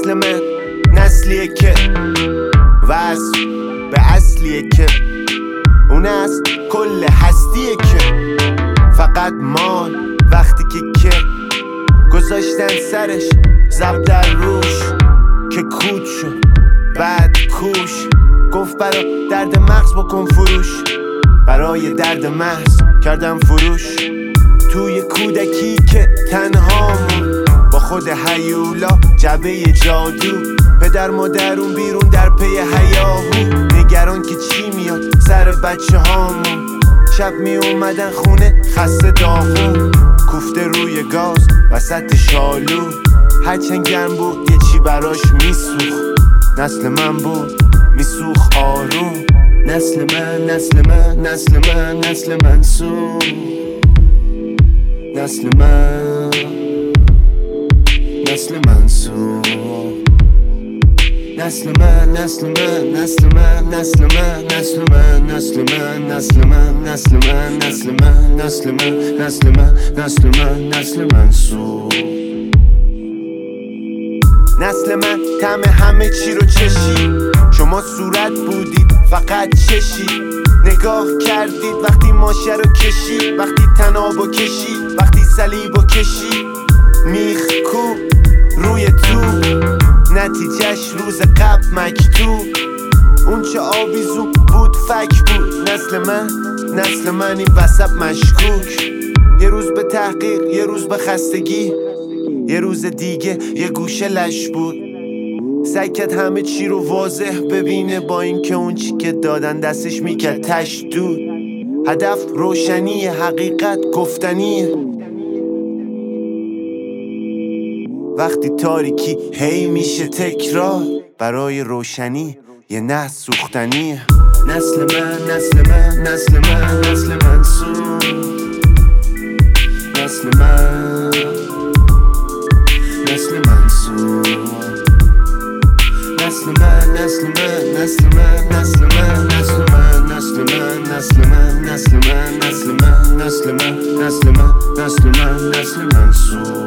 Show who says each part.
Speaker 1: نسل من نسلیه که وصل به اصلیه که اون است کل هستیه که فقط مال وقتی که گذاشتن سرش زب در روش که کود شد بعد کوش گفت برا درد مغز بکن فروش برای درد محض کردم فروش توی کودکی که تنها با خود هیولا جبه جادو پدر مادرون بیرون در پی هیاهو نگران که چی میاد سر بچه هامون شب می اومدن خونه خسته داغون کوفته روی گاز وسط شالو هرچند گرم بود یه چی براش میسوخ نسل من بود میسوخ آروم نسل من نسل من نسل من نسل منصور نسل من نسل منصور نسل من نسل من نسل من نسل من نسل من نسل من نسل من نسل من نسل من نسل من نسل من نسل من نسل منصور نسل من طعم همه چی رو چشید شما صورت بودید فقط چشید نگاه کردید وقتی ماشه رو کشید وقتی تنابو کشید وقتی صلیبو کشید میخ کو روی تو نتیجهش روز قبل مکتوب اون چه آویزو بود فک بود نسل من این وسط مشکوک یه روز به تحقیق یه روز به خستگی یه روز دیگه یه گوشه لش بود سعی کرد همه چی رو واضح ببینه با این که اون چی که دادن دستش میکرد تشدود هدف روشنی حقیقت گفتنیه وقتی تاریکی هی میشه تکرار برای روشنی یه نه سوختنیه نسل من نسل من نسل من نسل منصور نسل من نسل منصور نسل من نسل من نسل من نسل من نسل من نسل من نسل من نسل من نسل من نسل من نسل من نسل من نسل منصور